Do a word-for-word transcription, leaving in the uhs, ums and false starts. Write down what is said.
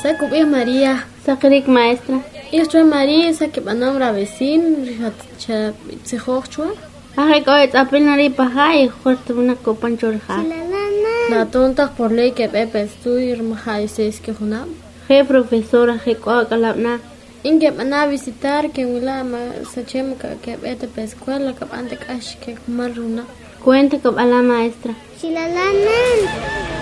Sacubi María. Sacrik maestra. Yo soy María, saque pa nombra vecino, cha se jochua. Ajá, que es apilnari paja y justo una copa en chorja. La tonta por ley que Pepe estudiar maja y seis que juna. Je profesora, je coa calabna. Inge van a visitar que wila ma sachem que vete pa escuela que ante cash que maruna. Cuenta con la maestra. Chilalana.